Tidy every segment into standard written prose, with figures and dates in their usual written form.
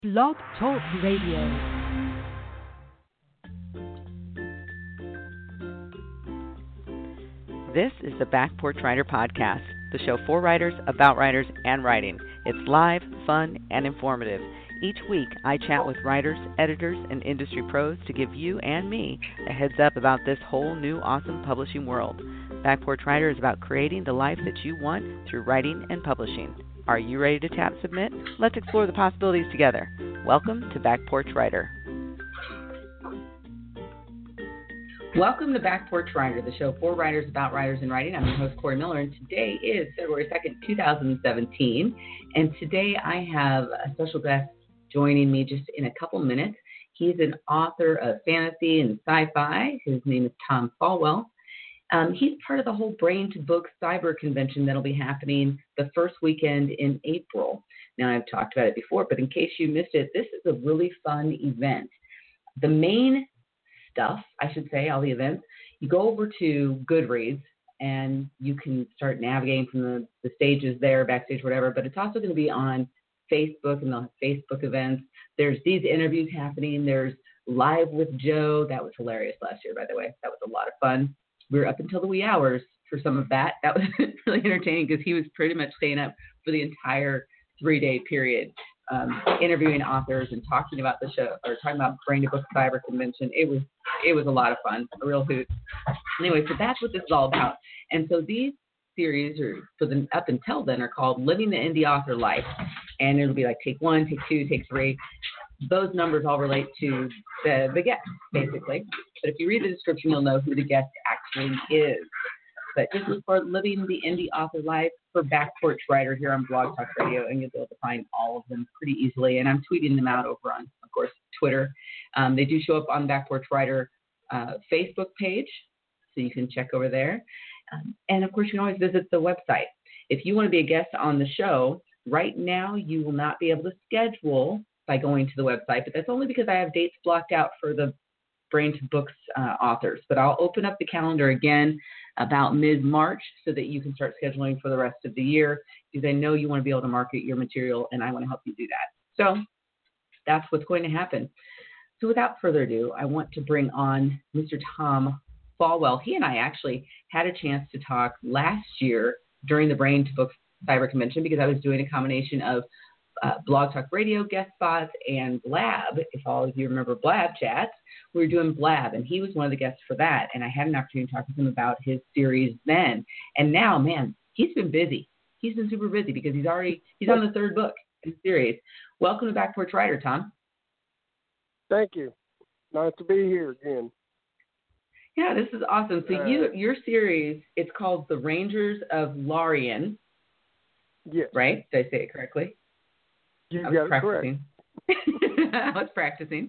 Blog Talk Radio. This is the Back Porch Writer Podcast, the show for writers, about writers, and writing. It's live, fun, and informative. Each week, I chat with writers, editors, and industry pros to give you and me a heads up about this whole new awesome publishing world. Back Porch Writer is about creating the life that you want through writing and publishing. Are you ready to tap submit? Let's explore the possibilities together. Welcome to Back Porch Writer. Welcome to Back Porch Writer, the show for writers, about writers, and writing. I'm your host, Corey Miller, and today is February 2nd, 2017. And today I have a special guest joining me just in a couple minutes. He's an author of fantasy and sci-fi. His name is Tom Falwell. He's part of the whole Brain to Book Cyber Convention that'll be happening the first weekend in April. Now, I've talked about it before, but in case you missed it, this is a really fun event. The main stuff, I should say, all the events, you go over to Goodreads and you can start navigating from the stages there, backstage, whatever, but it's also going to be on Facebook and they'll have Facebook events. There's these interviews happening. There's Live with Joe. That was hilarious last year, by the way. That was a lot of fun. We were up until the wee hours for some of that. That was really entertaining because he was pretty much staying up for the entire 3-day period, interviewing authors and talking about the show, or talking about Brain to Book Cyber Convention. It was a lot of fun, a real hoot. Anyway, so that's what this is all about. And so these series, or for the up until then, are called Living the Indie Author Life. And it'll be like take 1, take 2, take 3. Those numbers all relate to the guest, basically. But if you read the description, you'll know who the guest actually is. But just look for Living the Indie Author Life for Back Porch Writer here on Blog Talk Radio, and you'll be able to find all of them pretty easily. And I'm tweeting them out over on, of course, Twitter. They do show up on Back Porch Writer Facebook page, so you can check over there. And, of course, you can always visit the website. If you want to be a guest on the show, right now you will not be able to schedule by going to the website, but that's only because I have dates blocked out for the Brain to Books authors. But I'll open up the calendar again about mid-March so that you can start scheduling for the rest of the year, because I know you want to be able to market your material, and I want to help you do that. So that's what's going to happen. So without further ado, I want to bring on Mr. Tom Falwell. He and I actually had a chance to talk last year during the Brain to Book Cyber Convention, because I was doing a combination of Blog Talk Radio guest spots and Blab. If all of you remember Blab chats, we were doing Blab, and he was one of the guests for that. And I had an opportunity to talk with him about his series then. And now, man, he's been busy. He's been super busy because he's on the third book in the series. Welcome to Back Porch Writer, Tom. Thank you. Nice to be here again. Yeah, this is awesome. So your series, it's called The Rangers of Lorien. Yes. Right? Did I say it correctly? You I was got it correct. I was practicing.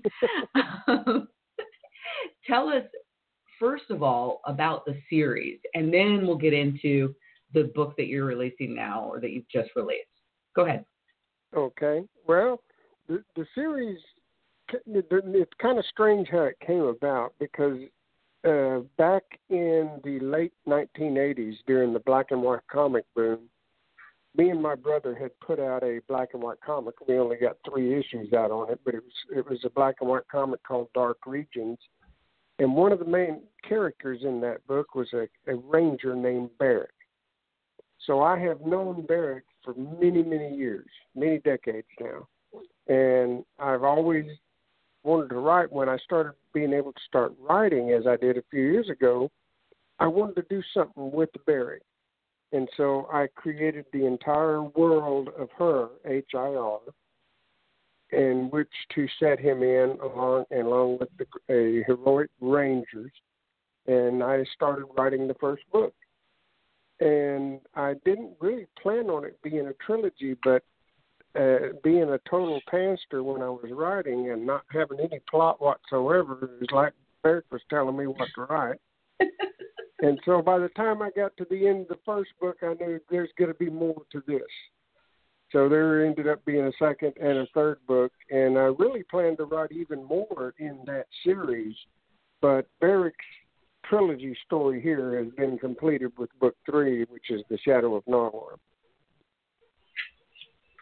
Tell us, first of all, about the series, and then we'll get into the book that you're releasing now, or that you've just released. Go ahead. Okay. Well, the series, it's kind of strange how it came about, because back in the late 1980s, during the black and white comic boom, me and my brother had put out a black and white comic. We only got 3 issues out on it, but it was a black and white comic called Dark Regions. And one of the main characters in that book was a ranger named Barrick. So I have known Barrick for many, many years, many decades now. And I've always wanted to write. When I started being able to start writing, as I did a few years ago, I wanted to do something with Barrick. And so I created the entire world of her, H-I-R, in which to set him in along with a heroic rangers. And I started writing the first book. And I didn't really plan on it being a trilogy, but being a total pantser when I was writing and not having any plot whatsoever, it was like Barrick was telling me what to write. And so by the time I got to the end of the first book, I knew there's going to be more to this. So there ended up being a second and a third book, and I really planned to write even more in that series. But Barrick's trilogy story here has been completed with book 3, which is The Shadow of Nahor.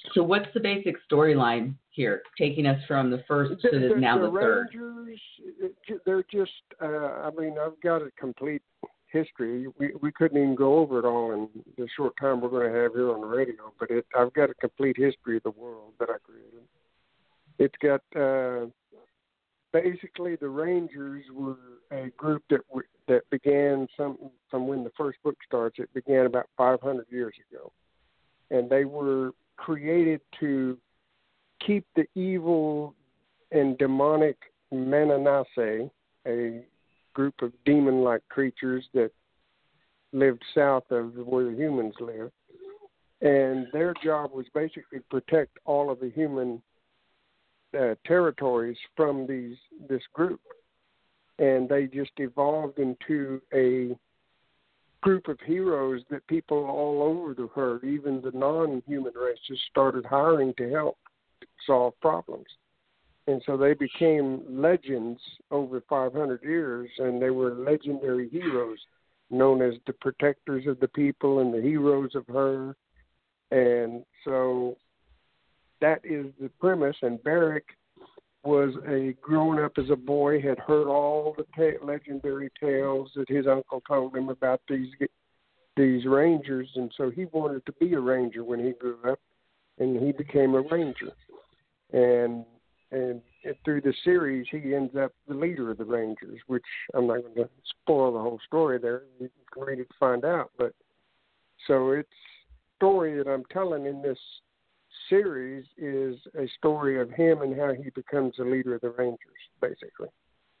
So what's the basic storyline here, taking us from the first to the third? Rangers, they're just, I've got a complete history. We couldn't even go over it all in the short time we're going to have here on the radio, but I've got a complete history of the world that I created. It's got, basically the Rangers were a group that began from when the first book starts. It began about 500 years ago. And they were created to keep the evil and demonic Mananase, a group of demon-like creatures that lived south of where the humans live. And their job was basically protect all of the human territories from this group. And they just evolved into a group of heroes that people all over the earth, even the non-human races, started hiring to help solve problems. And so they became legends over 500 years, and they were legendary heroes known as the protectors of the people and the heroes of her. And so that is the premise. And Beric was growing up as a boy, had heard all the legendary tales that his uncle told him about these rangers, and so he wanted to be a ranger when he grew up, and he became a ranger. And through the series, he ends up the leader of the Rangers, which I'm not going to spoil the whole story there. You can read it to find out. But so it's a story that I'm telling in this series is a story of him and how he becomes the leader of the Rangers, basically.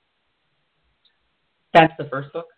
That's the first book?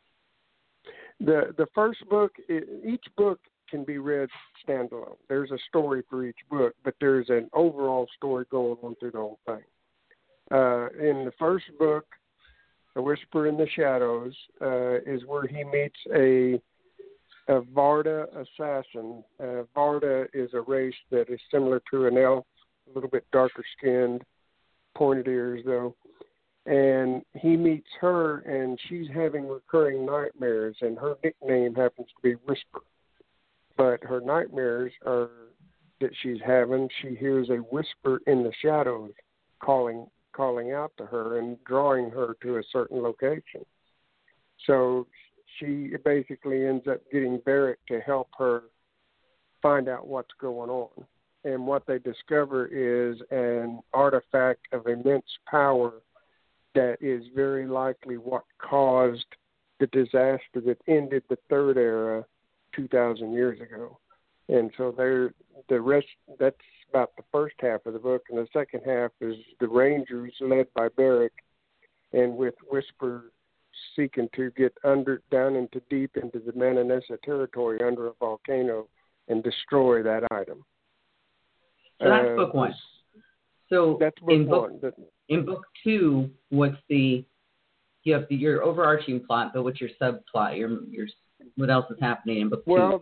The first book, each book can be read standalone. There's a story for each book, but there's an overall story going on through the whole thing. In the first book, A Whisper in the Shadows, is where he meets a Varda assassin. Varda is a race that is similar to an elf, a little bit darker skinned, pointed ears though. And he meets her, and she's having recurring nightmares, and her nickname happens to be Whisper. But her nightmares are that she's having, she hears a whisper in the shadows calling out to her and drawing her to a certain location. So she basically ends up getting Beric to help her find out what's going on. And what they discover is an artifact of immense power that is very likely what caused the disaster that ended the Third Era 2,000 years ago. And so the rest, that's about the first half of the book, and the second half is the Rangers led by Beric, and with Whisper seeking to get down into the Mananessa territory under a volcano and destroy that item. So that's book one. So that's book one. In book two, what's you have your overarching plot, but what's your subplot? Your what else is happening in book two? Well,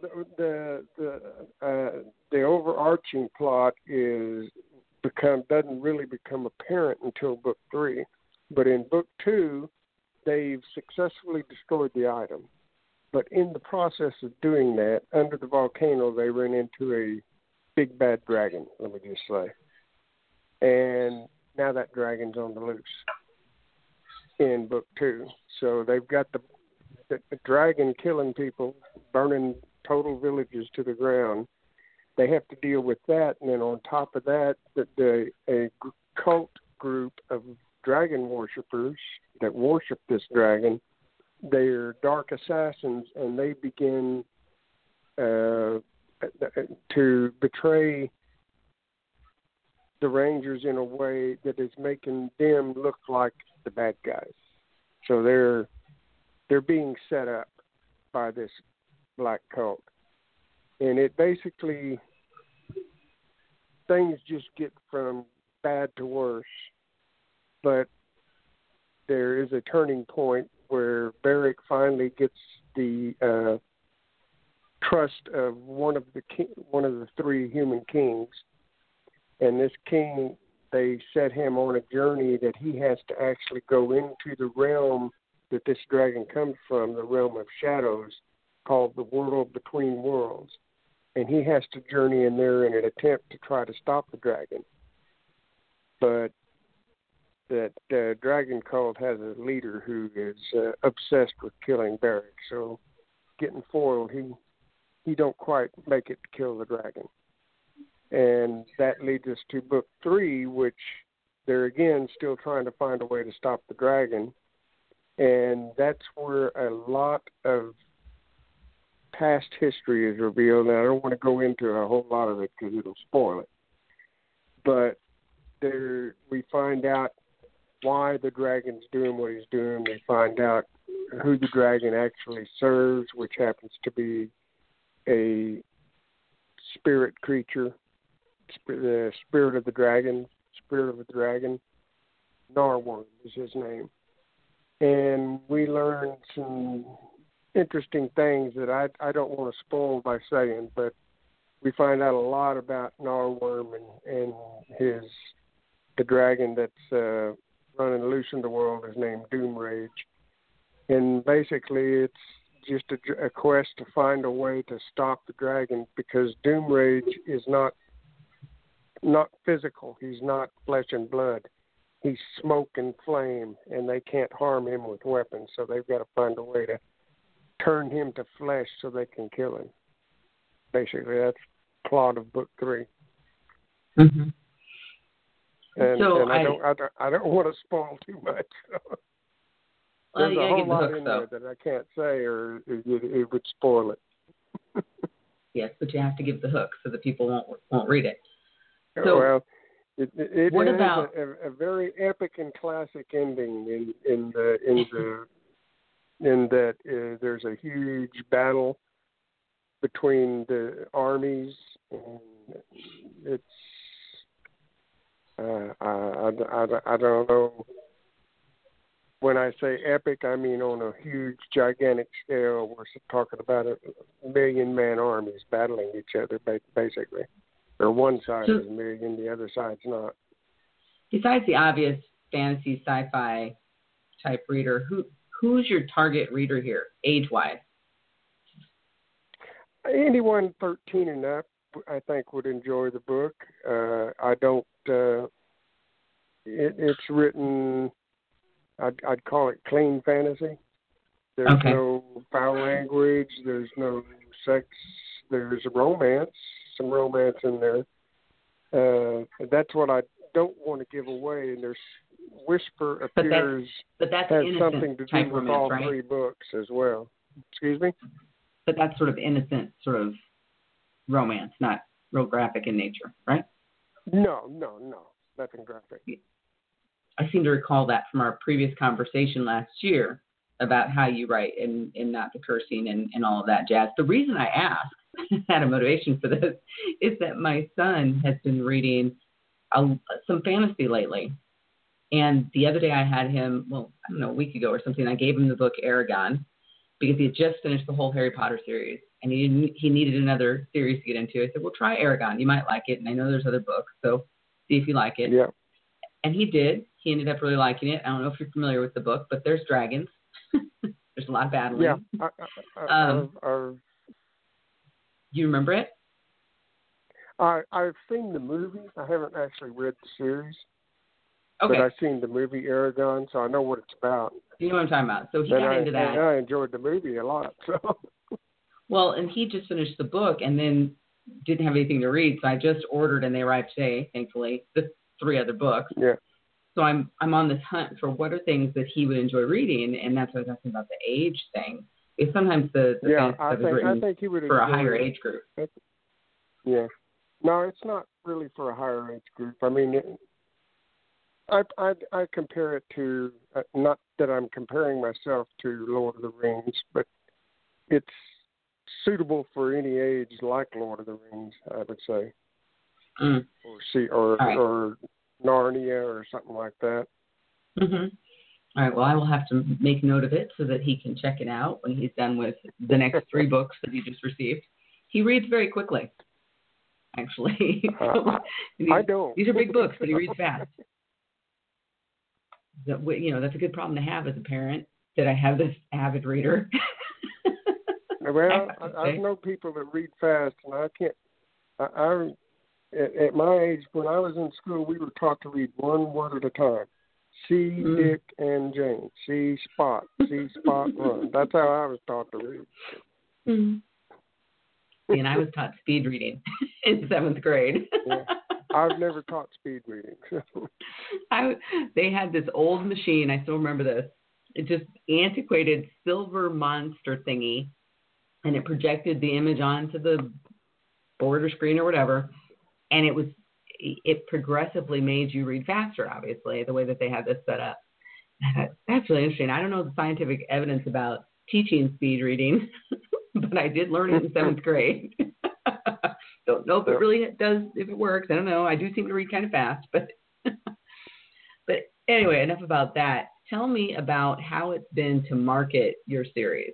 the overarching plot doesn't really become apparent until book three, but in book two, they've successfully destroyed the item. But in the process of doing that, under the volcano, they ran into a big bad dragon, let me just say. And now that dragon's on the loose in book two. So they've got the dragon killing people, burning total villages to the ground. They have to deal with that, and then on top of that, a cult group of dragon worshippers that worship this dragon, they're dark assassins, and they begin to betray the Rangers in a way that is making them look like the bad guys. So they're being set up by this black cult. And it basically, things just get from bad to worse. But there is a turning point where Beric finally gets the trust of one of the three human kings. And this king, they set him on a journey that he has to actually go into the realm that this dragon comes from, the realm of shadows, called the World Between Worlds. and he has to journey in there in an attempt to try to stop the dragon. But that dragon cult has a leader who is obsessed with killing Beric. So getting foiled, he don't quite make it to kill the dragon. And that leads us to book 3, which they're again still trying to find a way to stop the dragon. And that's where a lot of past history is revealed. And I don't want to go into a whole lot of it because it'll spoil it. But there we find out why the dragon's doing what he's doing. We find out who the dragon actually serves, which happens to be a spirit creature, the spirit of the dragon, Narworm is his name. And we learn some interesting things that I don't want to spoil by saying, but we find out a lot about Narworm and the dragon that's running loose in the world is named Doomrage. And basically it's just a quest to find a way to stop the dragon, because Doomrage is not physical. He's not flesh and blood. He's smoke and flame, and they can't harm him with weapons, so they've got to find a way to turn him to flesh so they can kill him. Basically, that's the plot of book 3. Mm-hmm. And so I don't want to spoil too much. Well, There's a whole lot hook, in there that I can't say, or it would spoil it. Yes, but you have to give the hook so that people won't read it. So, well, it what has about a very epic and classic ending in that there's a huge battle between the armies, and it's I don't know. When I say epic, I mean on a huge, gigantic scale. We're talking about a million-man armies battling each other, basically. Or one side is a million, the other side's not. Besides the obvious fantasy, sci-fi type reader, who's your target reader here, age-wise? Anyone 13 and up, I think, would enjoy the book. I don't. It's written. I'd call it clean fantasy. There's no foul language. There's no sex. There's romance. Some romance in there. That's what I don't want to give away. And there's Whisper appears but that's has something to do with romance, all right? 3 books as well. Excuse me? But that's sort of innocent sort of romance, not real graphic in nature, right? No. Nothing graphic. I seem to recall that from our previous conversation last year about how you write and not the cursing and all of that jazz. The reason I asked, had a motivation for this, is that my son has been reading some fantasy lately. And the other day I had him, a week ago or something, I gave him the book Eragon because he had just finished the whole Harry Potter series. And he needed another series to get into. I said, well, try Eragon. You might like it. And I know there's other books, so see if you like it. Yeah. And he did. He ended up really liking it. I don't know if you're familiar with the book, but there's dragons. There's a lot of battling. Yeah. You remember it? I've seen the movie. I haven't actually read the series. Okay. But I've seen the movie Eragon, so I know what it's about. You know what I'm talking about. So he got into that. And I enjoyed the movie a lot. So. Well, and he just finished the book and then didn't have anything to read, so I just ordered, and they arrived today, thankfully, the 3 other books. Yeah. So I'm on this hunt for what are things that he would enjoy reading, and that's what I was asking about the age thing. Because sometimes the fantasy stuff is written for a higher age group. Yeah. No, it's not really for a higher age group. I mean, I compare it to, not that I'm comparing myself to Lord of the Rings, but it's suitable for any age like Lord of the Rings, I would say. Mm. Or Narnia or something like that. Mm-hmm. All right, well, I will have to make note of it so that he can check it out when he's done with the next 3 books that he just received. He reads very quickly, actually. I don't. These are big books, but he reads fast. That's a good problem to have as a parent, that I have this avid reader. Well, I know people that read fast, and I can't. At my age, when I was in school, we were taught to read one word at a time. See Dick and Jane. See Spot. See Spot run. That's how I was taught to read. And I was taught speed reading in 7th grade. Yeah. I've never taught speed reading. They had this old machine. I still remember this. It just antiquated silver monster thingy, and it projected the image onto the board or screen or whatever, and it progressively made you read faster, obviously, the way that they had this set up. That's really interesting. I don't know the scientific evidence about teaching speed reading, but I did learn it in 7th grade. Don't know if it really does, if it works. I don't know. I do seem to read kind of fast, but anyway, enough about that. Tell me about how it's been to market your series.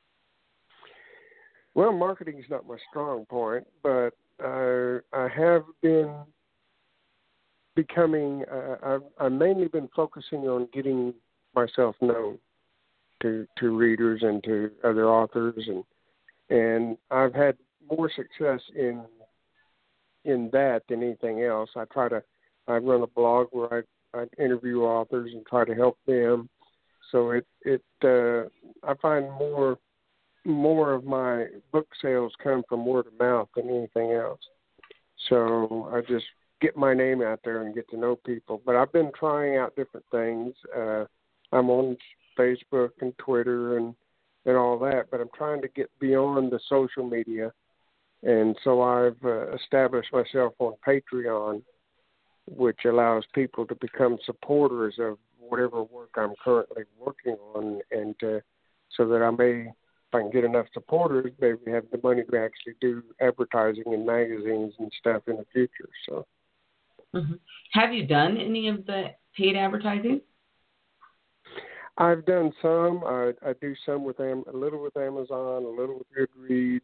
Well, marketing is not my strong point, but I have been becoming. I've mainly been focusing on getting myself known to readers and to other authors, and I've had more success in that than anything else. I run a blog where I interview authors and try to help them. So I find more of my book sales come from word of mouth than anything else. So I just get my name out there and get to know people. But I've been trying out different things. I'm on Facebook and Twitter and all that, but I'm trying to get beyond the social media. And so I've established myself on Patreon, which allows people to become supporters of whatever work I'm currently working on, and so that if I can get enough supporters, maybe have the money to actually do advertising in magazines and stuff in the future. So, Have you done any of the paid advertising? I've done some. I do some with a little with Amazon, a little with Goodreads.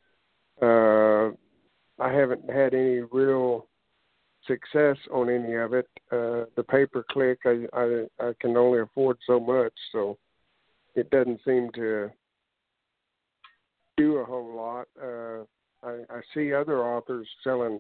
I haven't had any real success on any of it. The pay-per-click, I can only afford so much, so it doesn't seem to do a whole lot. I see other authors selling,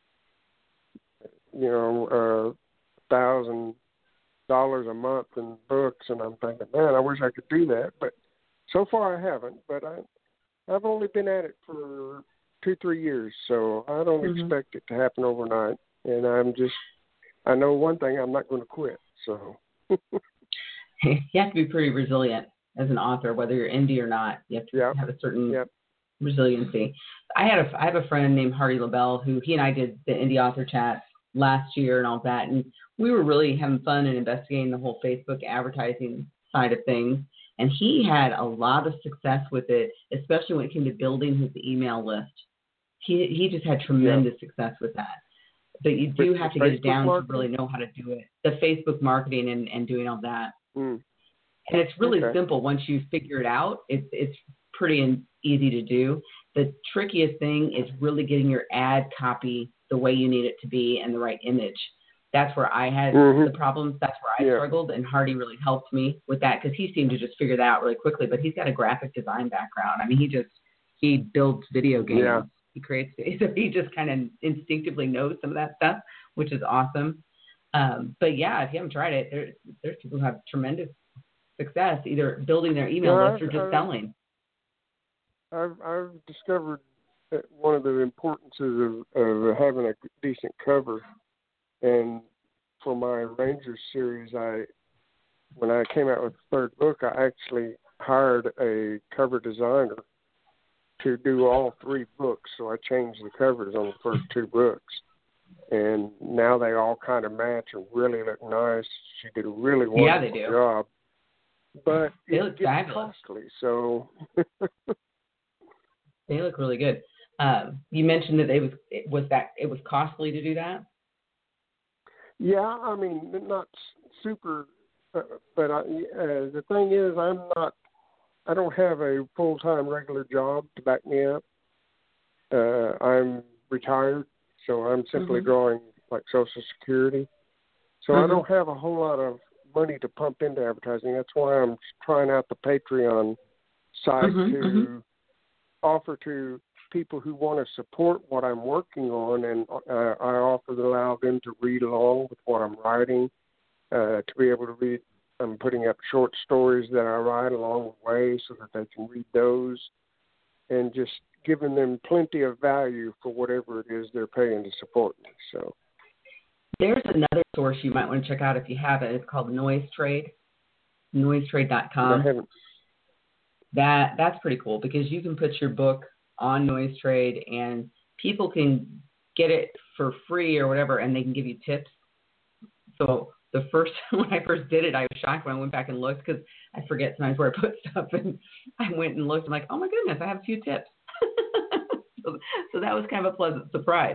$1,000 a month in books, and I'm thinking, man, I wish I could do that, but so far I haven't. But I've only been at it for 2-3 years, so I don't expect it to happen overnight. And I know one thing, I'm not going to quit. So you have to be pretty resilient as an author, whether you're indie or not. You have to have a certain resiliency. I have a friend named Hardy LaBelle who he and I did the indie author chat last year and all that, and we were really having fun and investigating the whole Facebook advertising side of things. And he had a lot of success with it, especially when it came to building his email list. He just had tremendous success with that. But you do have to get it down to really know how to do it. The Facebook marketing and doing all that. And it's really simple. Once you figure it out, it's pretty easy to do. The trickiest thing is really getting your ad copy the way you need it to be and the right image. That's where I had the problems. That's where I struggled, and Hardy really helped me with that because he seemed to just figure that out really quickly. But he's got a graphic design background. I mean, he builds video games. Yeah. He creates, so he just kind of instinctively knows some of that stuff, which is awesome. But yeah, if you haven't tried it, there's people who have tremendous success either building their email list or just selling. I've discovered that one of the importances of having a decent cover. And for my Rangers series, when I came out with the third book, I actually hired a cover designer to do all 3 books. So I changed the covers on the first 2 books. And now they all kind of match and really look nice. She did a really wonderful job. But it gets costly, so... They look really good. You mentioned that it was costly to do that? Yeah, I mean, not super, but the thing is, I don't have a full-time regular job to back me up. I'm retired, so I'm simply drawing like Social Security. So I don't have a whole lot of money to pump into advertising. That's why I'm trying out the Patreon site offer to people who want to support what I'm working on, and I offer to allow them to read along with what I'm writing, to be able to read. I'm putting up short stories that I write along the way so that they can read those, and just giving them plenty of value for whatever it is they're paying to support me. So there's another source you might want to check out if you haven't. It's called Noise Trade, noisetrade.com. I haven't. That's pretty cool because you can put your book on Noise Trade and people can get it for free or whatever, and they can give you tips. So when I first did it, I was shocked when I went back and looked because I forget sometimes where I put stuff, and I went and looked. I'm like, oh my goodness, I have a few tips. so that was kind of a pleasant surprise,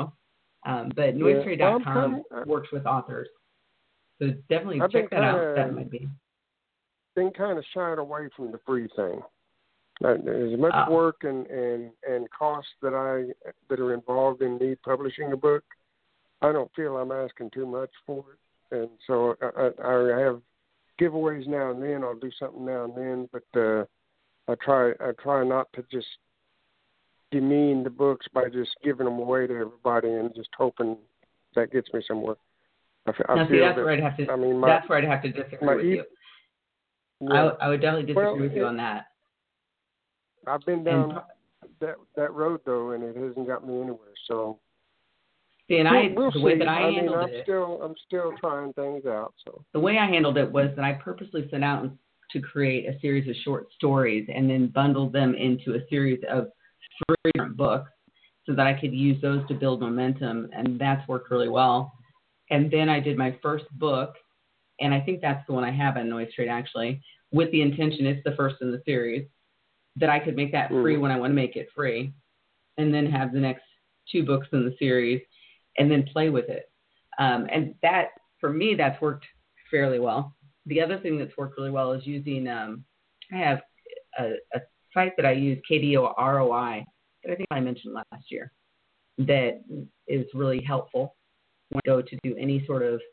But noisetrade.com works with authors, so definitely check that out. That might be. Been kind of shied away from the free thing. There's much work and costs that are involved in me publishing a book. I don't feel I'm asking too much for it. And so I have giveaways now and then. I'll do something now and then, but I try not to just demean the books by just giving them away to everybody and just hoping that gets me somewhere. That's where I'd have to disagree with you. Yeah. I would definitely disagree with you on that. I've been down that road though, and it hasn't got me anywhere. So. See, and we'll the way see. that I handled I'm still trying things out. So the way I handled it was that I purposely set out to create a series of short stories and then bundled them into a series of 3 different books so that I could use those to build momentum, and that's worked really well. And then I did my first book, and I think that's the one I have on Noise Trade actually, with the intention it's the first in the series, that I could make that free when I want to make it free, and then have the next 2 books in the series, and then play with it. And that, for me, that's worked fairly well. The other thing that's worked really well is using, I have a site that I use, KDROI, that I think I mentioned last year, that is really helpful when I go to do any sort of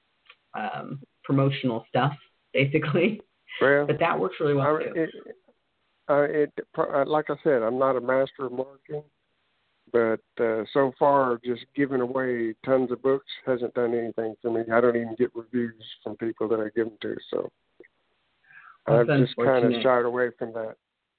promotional stuff, basically. Well, but that works really well, too. Like I said, I'm not a master of marketing. But so far, just giving away tons of books hasn't done anything for me. I don't even get reviews from people that I give them to. So I've just kind of shied away from that.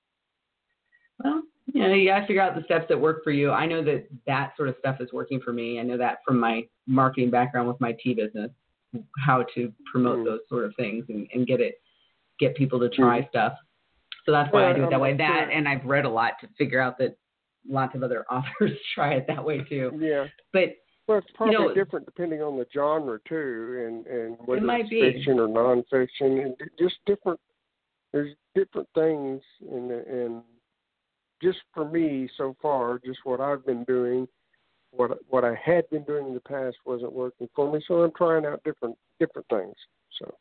Well, you got to figure out the steps that work for you. I know that sort of stuff is working for me. I know that from my marketing background with my tea business, how to promote those sort of things and get people to try stuff. So that's why I do it that way. And I've read a lot to figure out that lots of other authors try it that way too. Yeah. But it's probably different depending on the genre too, and whether it's be fiction or nonfiction, and just different. There's different things, and just for me so far, just what I've been doing, what I had been doing in the past wasn't working for me, so I'm trying out different things. So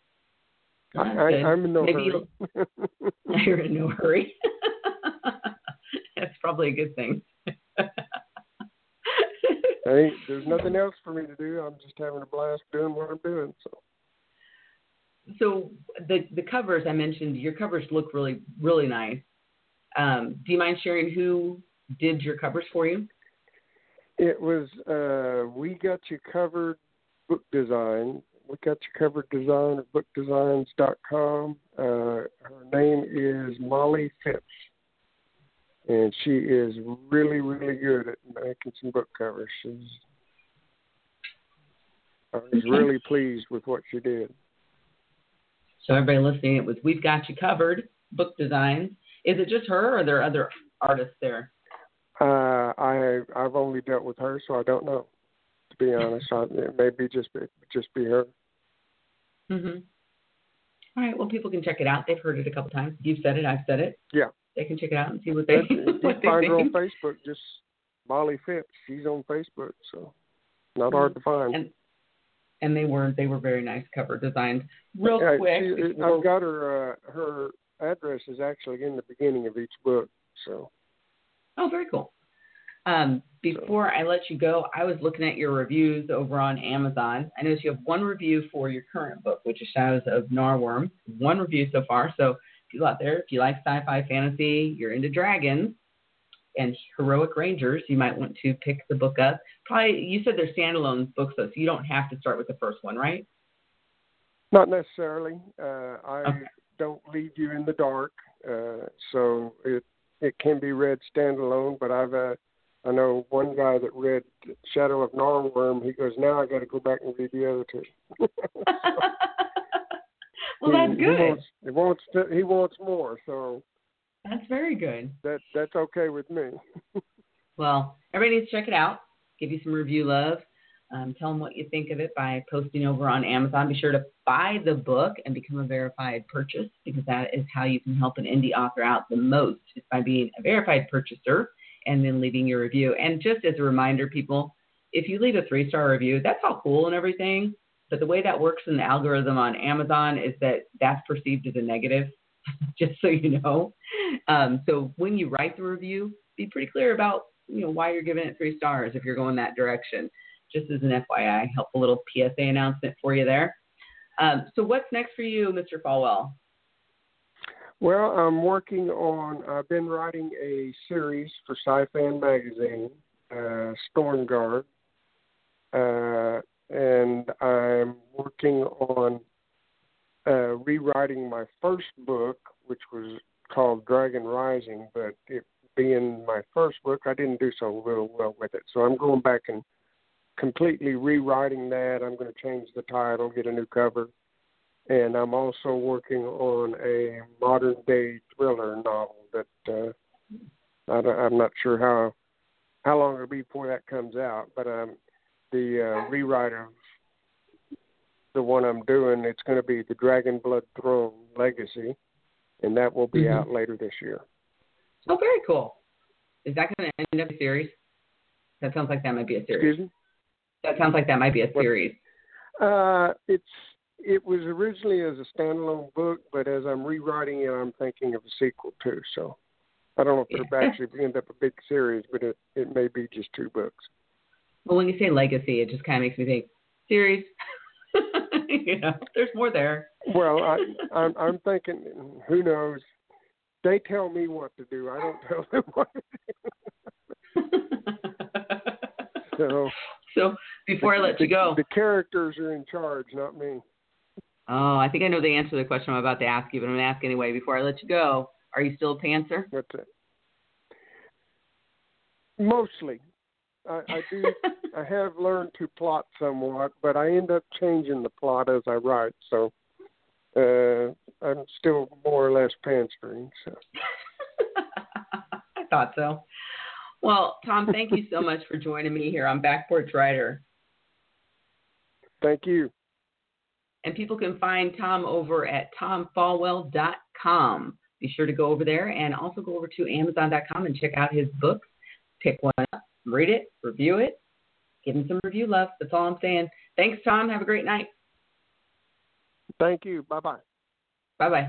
I'm in no hurry. You're in no hurry. That's probably a good thing. There's nothing else for me to do. I'm just having a blast doing what I'm doing. So the covers I mentioned, your covers look really, really nice. Do you mind sharing who did your covers for you? It was We Got You Covered Book Design. We Got You Covered Design at bookdesigns.com. Her name is Molly Phipps. And she is really, really good at making some book covers. I was really pleased with what she did. So everybody listening, it was We've Got You Covered Book Designs. Is it just her, or are there other artists there? I've only dealt with her, so I don't know. To be honest, it may be just be her. Mm-hmm. All right. Well, people can check it out. They've heard it a couple times. You've said it. I've said it. Yeah. They can check it out and see what they find her on Facebook. Just Molly Phipps. She's on Facebook, so not hard to find. And they were very nice cover designs. Real quick. I've got her. Her address is actually in the beginning of each book. So. Oh, very cool. Before I let you go, I was looking at your reviews over on Amazon. I noticed you have one review for your current book, which is Shadows of Narworm. One review so far. So people out there, if you like sci-fi fantasy, you're into dragons and heroic rangers, you might want to pick the book up. Probably, you said they're standalone books, though, so you don't have to start with the first one, right? Not necessarily. I don't leave you in the dark, so it can be read standalone. But I know one guy that read Shadow of Narwhal. He goes, now I got to go back and read the other two. Well, that's good. He wants more, so that's very good. That's okay with me. Well, everybody needs to check it out. Give you some review love. Tell them what you think of it by posting over on Amazon. Be sure to buy the book and become a verified purchase, because that is how you can help an indie author out the most, is by being a verified purchaser and then leaving your review. And just as a reminder, people, if you leave a 3-star review, that's all cool and everything, but the way that works in the algorithm on Amazon is that that's perceived as a negative, just so you know. So when you write the review, be pretty clear about why you're giving it 3 stars if you're going that direction. Just as an FYI, helpful little PSA announcement for you there. So what's next for you, Mr. Falwell? Well, I've been writing a series for Sci-Fan Magazine, Stormguard, and I'm working on rewriting my first book, which was called Dragon Rising, but it being my first book, I didn't do so real well with it. So I'm going back and completely rewriting that. I'm going to change the title, get a new cover, and I'm also working on a modern-day thriller novel that I'm not sure how long it'll be before that comes out, but the rewrite of the one I'm doing, it's going to be The Dragonblood Throne Legacy, and that will be out later this year. Oh, very cool. Is that going to end up a series? That sounds like that might be a series. Excuse me? That sounds like that might be a series. It was originally as a standalone book, but as I'm rewriting it, I'm thinking of a sequel too. So I don't know if it'll actually end up a big series, but it may be just 2 books. Well, when you say legacy, it just kind of makes me think series. There's more there. Well, I'm thinking, who knows? They tell me what to do. I don't tell them what to do. So before I let you go, the characters are in charge, not me. Oh, I think I know the answer to the question I'm about to ask you, but I'm going to ask anyway. Before I let you go, are you still a pantser? That's it. Mostly. I do. I have learned to plot somewhat, but I end up changing the plot as I write. So I'm still more or less pantsering. So. I thought so. Well, Tom, thank you so much for joining me here on Back Porch Writer. Thank you. And people can find Tom over at tomfalwell.com. Be sure to go over there and also go over to amazon.com and check out his books. Pick one up, read it, review it, give him some review love. That's all I'm saying. Thanks, Tom. Have a great night. Thank you. Bye-bye. Bye-bye.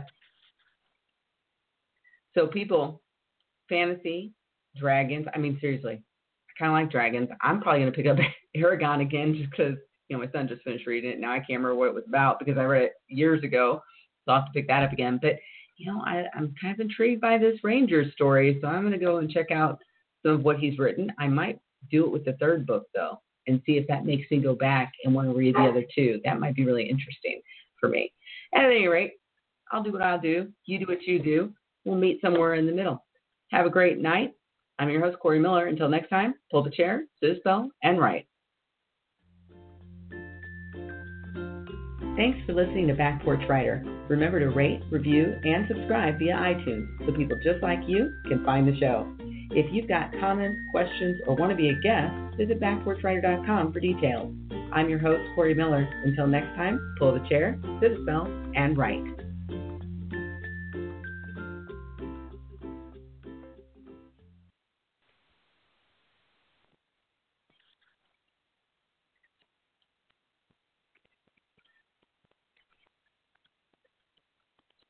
So people, fantasy, dragons. I mean, seriously, I kind of like dragons. I'm probably going to pick up Eragon again just because, my son just finished reading it. Now I can't remember what it was about because I read it years ago. So I'll have to pick that up again. But, I'm kind of intrigued by this Ranger story. So I'm going to go and check out some of what he's written. I might do it with the 3rd book, though, and see if that makes me go back and want to read the other 2. That might be really interesting for me. At any rate, I'll do what I'll do. You do what you do. We'll meet somewhere in the middle. Have a great night. I'm your host, Corey Miller. Until next time, pull the chair, sit a spell, and write. Thanks for listening to Back Porch Writer. Remember to rate, review, and subscribe via iTunes so people just like you can find the show. If you've got comments, questions, or want to be a guest, visit backporchwriter.com for details. I'm your host, Corey Miller. Until next time, pull the chair, sit a spell, and write.